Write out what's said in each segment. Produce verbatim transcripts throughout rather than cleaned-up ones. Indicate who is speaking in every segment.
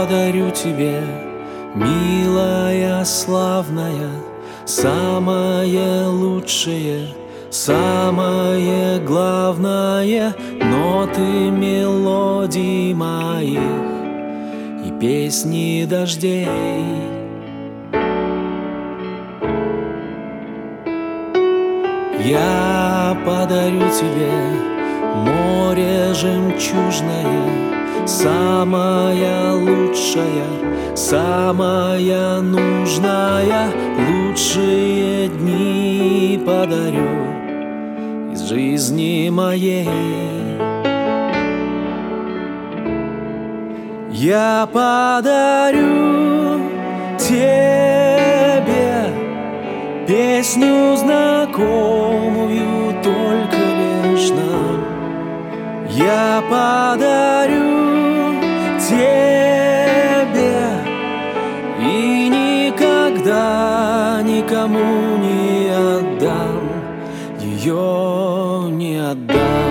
Speaker 1: подарю тебе, милая, славная, самое лучшее, самое главное, ноты мелодий моих и песни дождей. Я подарю тебе море жемчужное, самая лучшая, самая нужная, лучшие дни подарю из жизни моей. Я подарю тебе песню знакомую только лишь нам. Я подарю тебе и никогда никому не отдам, ее не отдам.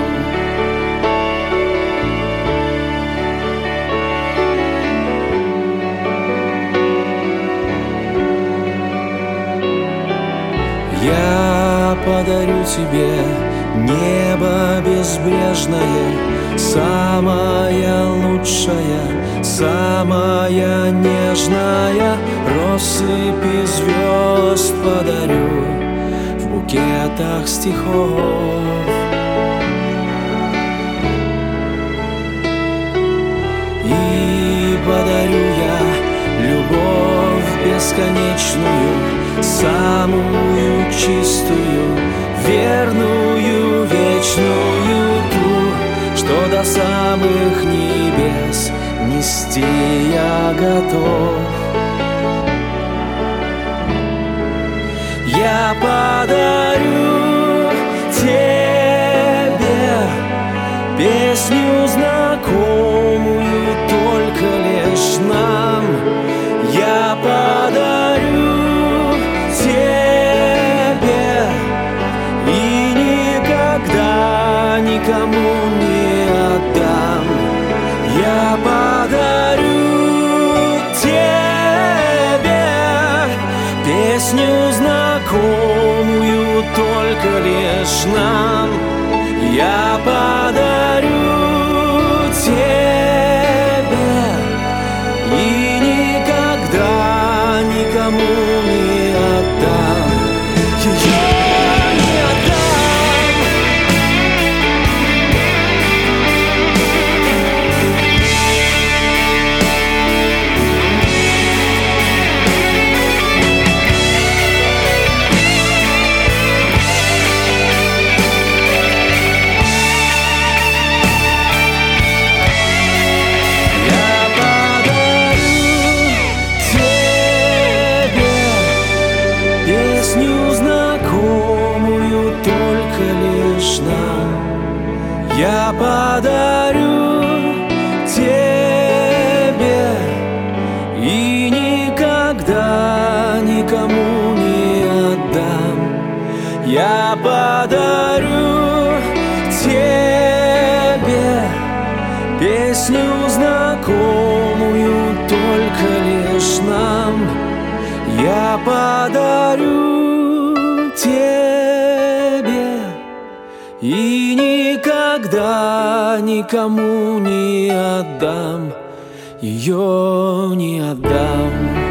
Speaker 1: Я подарю тебе небо безбрежное, самая лучшая, самая нежная, россыпи звезд подарю в букетах стихов. И подарю я любовь бесконечную, самую чистую, верную, вечную, ту, что до самых небес нести я готов. Я подарю тебе песню знакомую только лишь нам. Я подарю тебе и никогда никому не отдам. Я подарю тебе песню знакомую только лишь нам. Я подарю тебе и никогда никому не отдам. Ее не отдам. Песню знакомую только лишь нам. Я подарю тебе и никогда никому не отдам. Я подарю тебе песню знакомую только лишь нам. Я подарю тебе и никогда никому не отдам, ее не отдам.